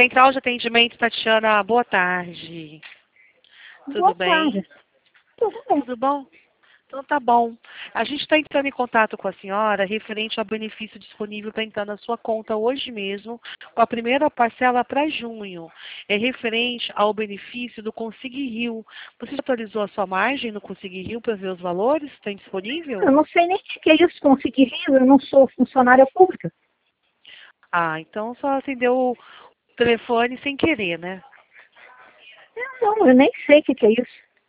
Central de Atendimento, Tatiana, boa tarde. Tudo Boa bem? tarde. Tudo bem. Tudo bom? Então tá bom. A gente está entrando em contato com a senhora referente ao benefício disponível para entrar na sua conta hoje mesmo, com a primeira parcela para junho. É referente ao benefício do Consegui Rio. Você já atualizou a sua margem no Consegui Rio para ver os valores? Tem disponível? Eu não sei nem o que é isso, conseguir rir, eu não sou funcionária pública. Ah, então só acendeu o telefone sem querer, né? Eu nem sei o que é isso.